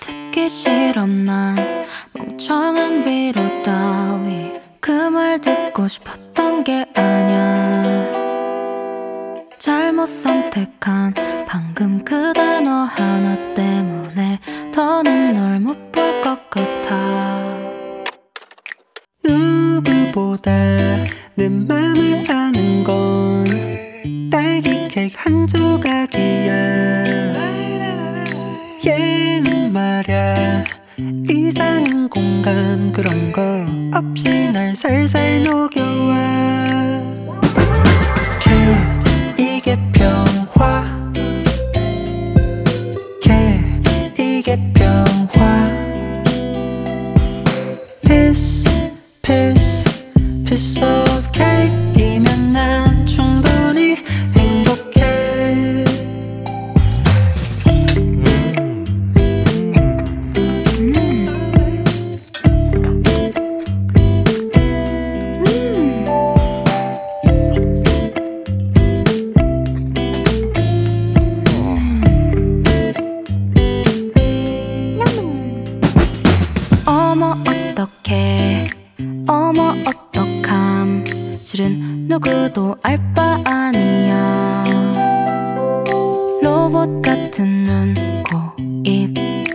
듣기 싫어 난 멍청한 위로 따위 그 말 듣고 싶었던 게 아냐. 잘못 선택한 방금 그 단어 하나 때문에 더는 널 못 볼 것 같아. 누구보다 내 맘을 아는 건 딸기 케이크 한 조각이야. 얘는 말야 이상한 공감 그런 거 없이 날 살살 녹여와. 이게 평화 이게 평화. Piece of cake이면 난 충분히 행복해. 어머 어떡해 어머 어떡함. 실은 누구도 알 바 아니야. 로봇 같은 눈, 코, 입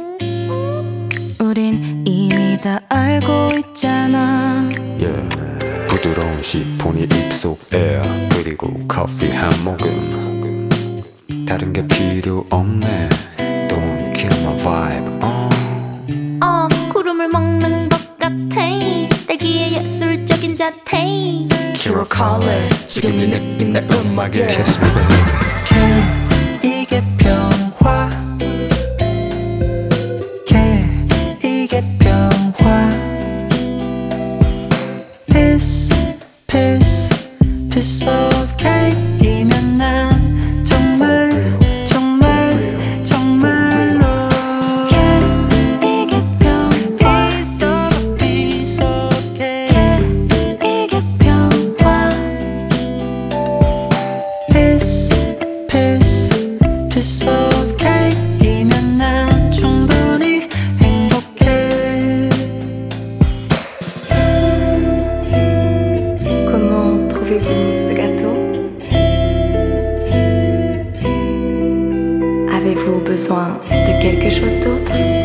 우린 이미 다 알고 있잖아. Yeah. 부드러운 시폰이 입속에 그리고 커피 한 모금. 다른 게 필요 없네. Don't kill my vibe. 구름을 먹는 것 같아. 딸기의 예술적인 자태. Kiro Color 지금 이 느낌 내 음악에 Kiss me baby. 이게 평화 이게 평화. Piece of cake이면 난 정말 정말 정말로 이게 평화. Piece of cake. 이게 평화. Piece of cake이면 난 충분히 행복해. Comment trouvez-vous ce gâteau? Avez-vous besoin de quelque chose d'autre?